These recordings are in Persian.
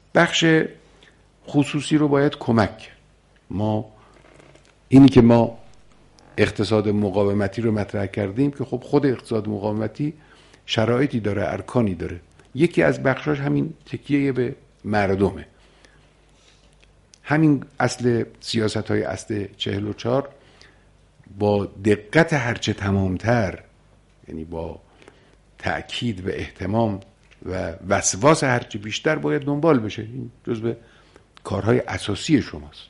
بخش خصوصی رو باید کمک کرد. اینی که ما اقتصاد مقاومتی رو مطرح کردیم که خب خود اقتصاد مقاومتی شرایطی داره، ارکانی داره. یکی از بخشاش همین تکیه به مردمه. همین اصل سیاست‌های اصل 44 با دقت هرچه تمامتر، یعنی با تأکید و اهتمام و وسواس هرچه بیشتر باید دنبال بشه. این جزو کارهای اساسی شماست.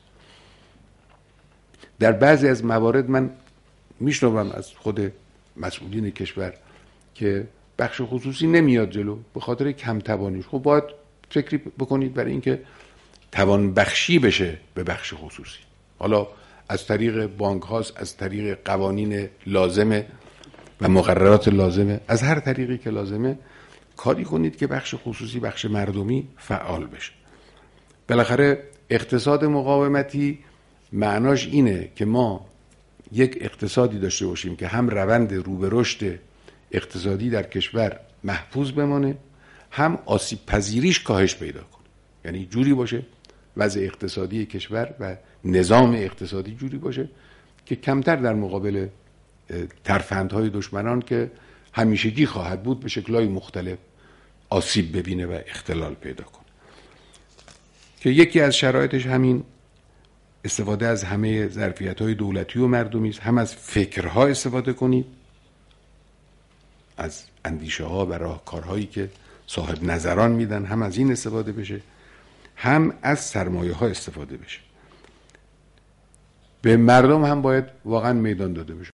در بعضی از موارد من میشنوم از خود مسئولین کشور که بخش خصوصی نمیاد جلو به خاطر کم توانیش. خب باید فکری بکنید برای اینکه توان بخشی بشه به بخش خصوصی، حالا از طریق بانک هاست، از طریق قوانین لازمه و مقررات لازمه، از هر طریقی که لازمه کاری کنید که بخش خصوصی، بخش مردمی فعال بشه. بالاخره اقتصاد مقاومتی معناش اینه که ما یک اقتصادی داشته باشیم که هم روند رو به رشد اقتصادی در کشور محفوظ بمانه، هم آسیب پذیریش کاهش پیدا کنه. یعنی جوری باشه وضع اقتصادی کشور و نظام اقتصادی جوری باشه که کمتر در مقابل ترفندهای دشمنان که همیشگی خواهد بود به شکل‌های مختلف آسیب ببینه و اختلال پیدا کنه. که یکی از شرایطش همین استفاده از همه ظرفیت‌های دولتی و مردمی است. هم از فکرها استفاده کنید، از اندیشه‌ها و راهکارهایی که صاحب نظران میدن، هم از این استفاده بشه، هم از سرمایه‌ها استفاده بشه. به مردم هم باید واقعا میدان داده بشه.